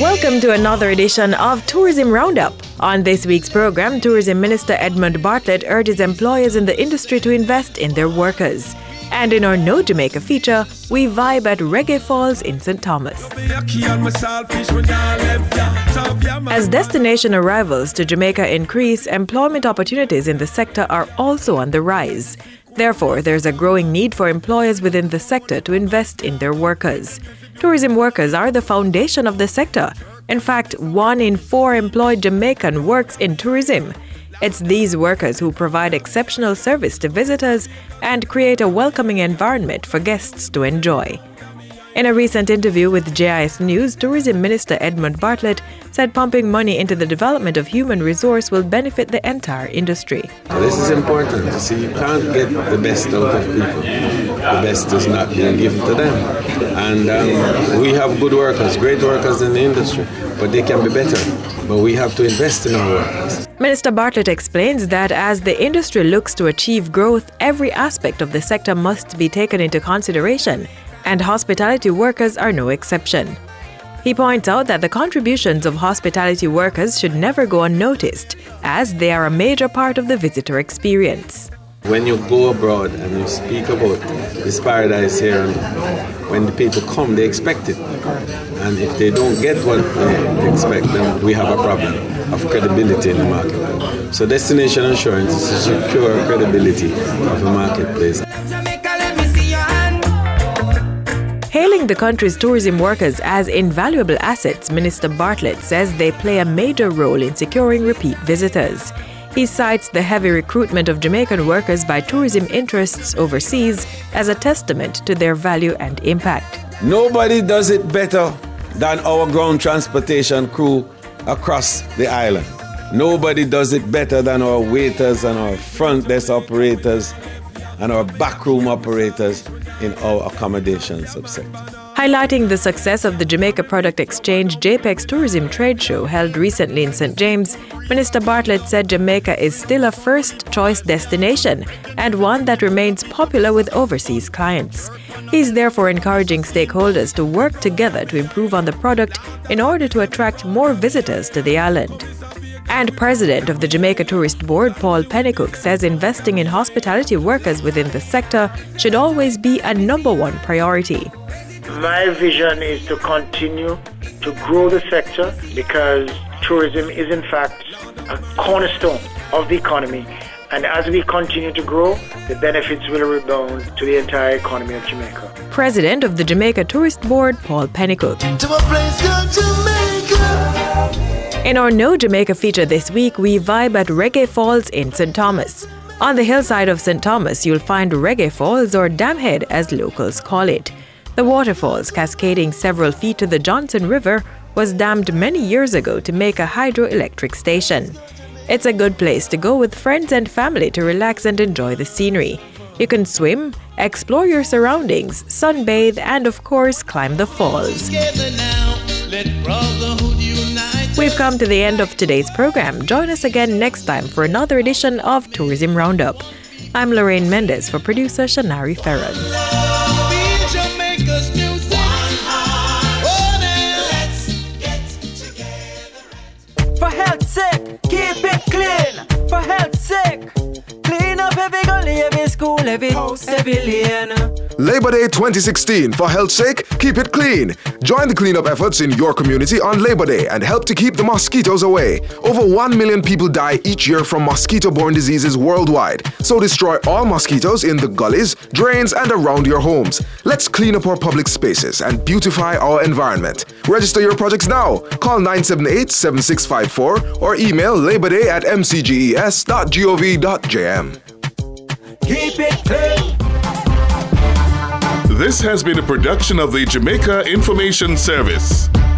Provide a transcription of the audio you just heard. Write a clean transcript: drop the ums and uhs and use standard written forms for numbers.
Welcome to another edition of Tourism Roundup. On this week's program, Tourism Minister Edmund Bartlett urges employers in the industry to invest in their workers. And in our No Jamaica feature, we vibe at Reggae Falls in St. Thomas. As destination arrivals to Jamaica increase, employment opportunities in the sector are also on the rise. Therefore, there's a growing need for employers within the sector to invest in their workers. Tourism workers are the foundation of the sector. In fact, 1 in 4 employed Jamaican works in tourism. It's these workers who provide exceptional service to visitors and create a welcoming environment for guests to enjoy. In a recent interview with JIS News, Tourism Minister Edmund Bartlett said pumping money into the development of human resource will benefit the entire industry. This is important to see. You can't get the best out of people. The best is not being given to them. And we have good workers, great workers in the industry, but they can be better. But we have to invest in our workers. Minister Bartlett explains that as the industry looks to achieve growth, every aspect of the sector must be taken into consideration, and hospitality workers are no exception. He points out that the contributions of hospitality workers should never go unnoticed, as they are a major part of the visitor experience. When you go abroad and you speak about this paradise here, and when the people come, they expect it. And if they don't get what they expect, then we have a problem of credibility in the market. So destination assurance is to secure credibility of the marketplace. Hailing the country's tourism workers as invaluable assets, Minister Bartlett says they play a major role in securing repeat visitors. He cites the heavy recruitment of Jamaican workers by tourism interests overseas as a testament to their value and impact. Nobody does it better than our ground transportation crew across the island. Nobody does it better than our waiters and our front desk operators and our backroom operators in our accommodation subsector. Highlighting the success of the Jamaica Product Exchange JPEX Tourism Trade Show held recently in St. James, Minister Bartlett said Jamaica is still a first-choice destination and one that remains popular with overseas clients. He's therefore encouraging stakeholders to work together to improve on the product in order to attract more visitors to the island. And President of the Jamaica Tourist Board, Paul Pennycook, says investing in hospitality workers within the sector should always be a number one priority. My vision is to continue to grow the sector because tourism is in fact a cornerstone of the economy. And as we continue to grow, the benefits will rebound to the entire economy of Jamaica. President of the Jamaica Tourist Board, Paul Pennycook. To a place called Jamaica. In our No Jamaica feature this week, we vibe at Reggae Falls in St. Thomas. On the hillside of St. Thomas, you'll find Reggae Falls, or Damhead as locals call it. The waterfalls, cascading several feet to the Johnson River, was dammed many years ago to make a hydroelectric station. It's a good place to go with friends and family to relax and enjoy the scenery. You can swim, explore your surroundings, sunbathe, and of course, climb the falls. We've come to the end of today's program. Join us again next time for another edition of Tourism Roundup. I'm Lorraine Mendez for producer Shanari Ferran. For health's sake, keep it clean. For health's sake, clean up every gully, every school, every house, every lane. Labor Day 2016. For health's sake, keep it clean. Join the cleanup efforts in your community on Labor Day and help to keep the mosquitoes away. Over 1 million people die each year from mosquito-borne diseases worldwide. So destroy all mosquitoes in the gullies, drains, and around your homes. Let's clean up our public spaces and beautify our environment. Register your projects now. Call 978-7654 or email laborday@mcges.gov.jm. Keep it clean. This has been a production of the Jamaica Information Service.